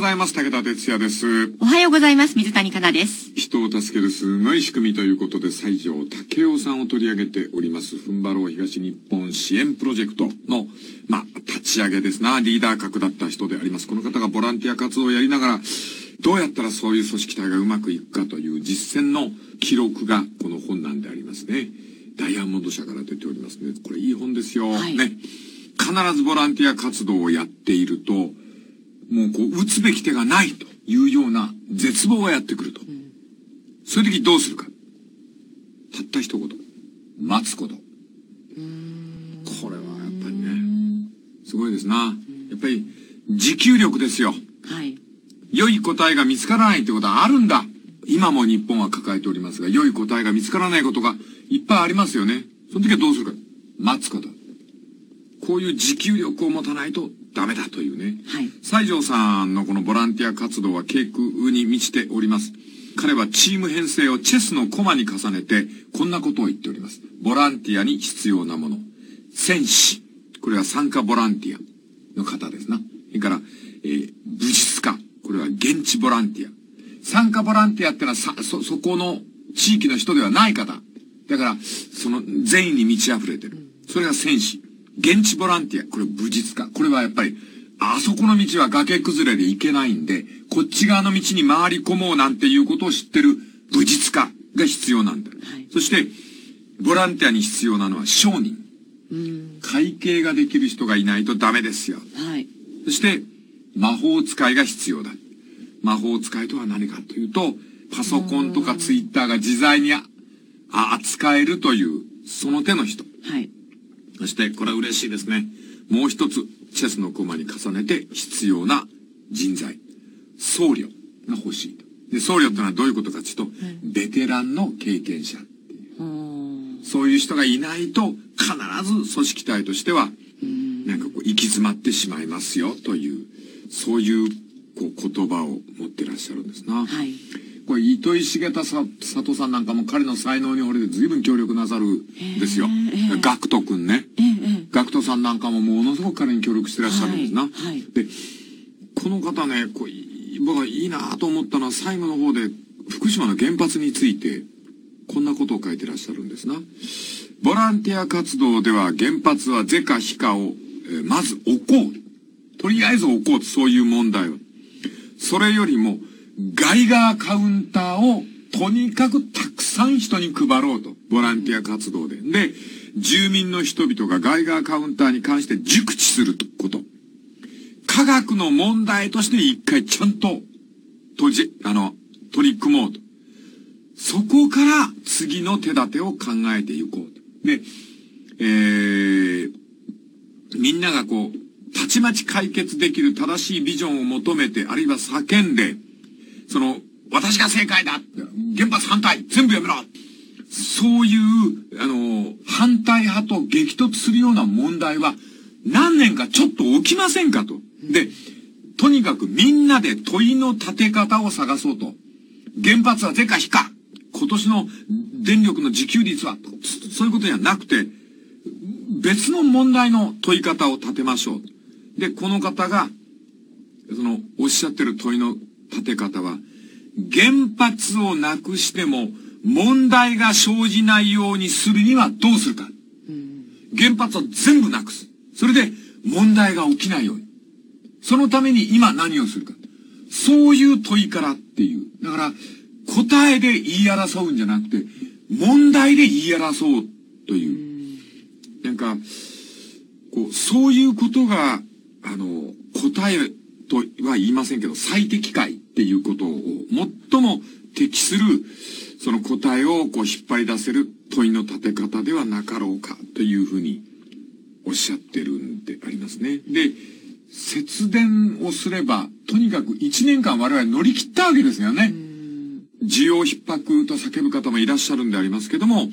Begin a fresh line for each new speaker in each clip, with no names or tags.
ざいます。武田哲也です。
おはようございます。水谷香奈です。
人を助けるすごい仕組みということで、西条武夫さんを取り上げております。ふんばろう東日本支援プロジェクトの、立ち上げですな、リーダー格だった人であります。この方がボランティア活動をやりながら、どうやったらそういう組織体がうまくいくかという実践の記録がこの本なんでありますね。ダイヤモンド社から出ておりますね。これいい本ですよ。
はい、
ね。必ずボランティア活動をやっていると、もう打つべき手がないというような絶望がやってくると。そういう時どうするか。たった一言。待つこと。これはやっぱりね、すごいですな。やっぱり持久力ですよ。
はい。
良い答えが見つからないってことはあるんだ。今も日本は抱えておりますが、良い答えが見つからないことがいっぱいありますよね。その時はどうするか。待つこと。こういう持久力を持たないとダメだというね。
はい。
西条さんのこのボランティア活動は軽空に満ちております。彼はチーム編成をチェスの駒に重ねて、こんなことを言っております。ボランティアに必要なもの。戦士。これは参加ボランティアの方ですな。それから、武術家。これは現地ボランティア。参加ボランティアってのはそこの地域の人ではない方。だから、その善意に満ち溢れてる。それが戦士。現地ボランティア。これ武術家。これはやっぱり、あそこの道は崖崩れで行けないんで、こっち側の道に回り込もうなんていうことを知ってる武術家が必要なんだ。はい、そして、ボランティアに必要なのは商人。会計ができる人がいないとダメですよ。
はい。
そして、魔法使いが必要だ。魔法使いとは何かというと、パソコンとかツイッターが自在に扱えるという、その手の人。
はい。
そして、これは嬉しいですね。もう一つ、チェスの駒に重ねて必要な人材。僧侶が欲しいと。で、僧侶ってのはどういうことかというと、ベテランの経験者っていう。そういう人がいないと、必ず組織体としては、行き詰まってしまいますよという、そういう言葉を持ってらっしゃるんですな。
はい。
これ、糸井重田里さんなんかも彼の才能に惚れて随分協力なさるんですよ。学徒くんね。学徒さんなんかもものすごく彼に協力してらっしゃるんですな。
はいはい、
で、この方ね、僕はいいなと思ったのは最後の方で福島の原発についてこんなことを書いてらっしゃるんですな。ボランティア活動では原発は是か非かを、まず置こう。とりあえず置こうと、そういう問題は。それよりもガイガーカウンターをとにかくたくさん人に配ろうと。ボランティア活動で。で、住民の人々がガイガーカウンターに関して熟知すること。科学の問題として一回ちゃんと取り組もうと。そこから次の手立てを考えていこうと。で、みんながたちまち解決できる正しいビジョンを求めて、あるいは叫んで、私が正解だ、原発反対全部やめろ、そういう、反対派と激突するような問題は何年かちょっと起きませんかと。で、とにかくみんなで問いの立て方を探そうと。原発は是か非か、今年の電力の自給率は、そういうことじゃなくて、別の問題の問い方を立てましょう。で、この方が、おっしゃってる問いの立て方は、原発をなくしても問題が生じないようにするにはどうするか。原発を全部なくす。それで問題が起きないように。そのために今何をするか。そういう問いからっていう。だから、答えで言い争うんじゃなくて、問題で言い争うという。そういうことが、答えとは言いませんけど、最適解っていうことを最も適する、その答えを引っ張り出せる問いの立て方ではなかろうかというふうにおっしゃってるんでありますね。で、節電をすれば、とにかく1年間我々乗り切ったわけですよね。需要逼迫と叫ぶ方もいらっしゃるんでありますけども、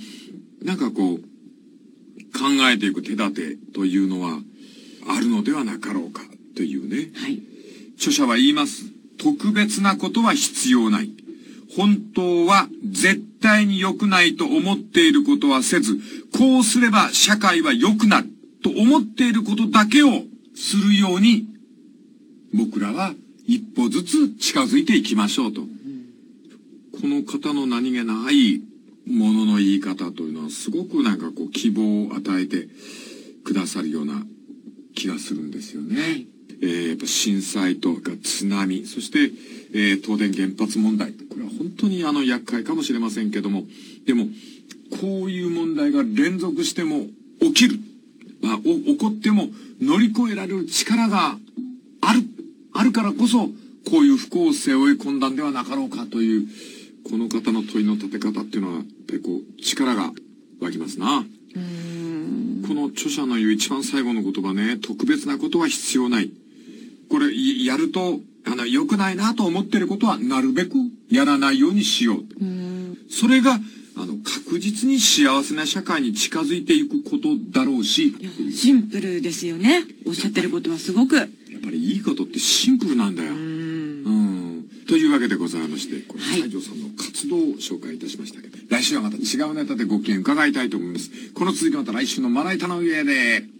考えていく手立てというのはあるのではなかろうかというね。
はい。
著者は言います。特別なことは必要ない。本当は絶対に良くないと思っていることはせず、こうすれば社会は良くなると思っていることだけをするように僕らは一歩ずつ近づいていきましょうと。この方の何気ないものの言い方というのはすごくなんかこう希望を与えてくださるような気がするんですよね。
はい、
やっぱ震災とか津波、そして、東電原発問題。これは本当に厄介かもしれませんけども、でも、こういう問題が連続しても起きる。起こっても乗り越えられる力があるからこそ、こういう不幸を背負い込んだんではなかろうかという、この方の問いの立て方っていうのは、やっぱりこう、力が湧きますな。この著者の言う一番最後の言葉ね、特別なことは必要ない。これ、やると、良くないなと思ってることは、なるべくやらないようにしよう。それが、確実に幸せな社会に近づいていくことだろうし。
シンプルですよね。おっしゃってることはすごく。
やっぱりいいことってシンプルなんだよ。というわけでございまして、これ西条さんの活動を紹介いたしましたけど、来週はまた違うネタでご意見伺いたいと思います。この続きまた来週のまな板の上で。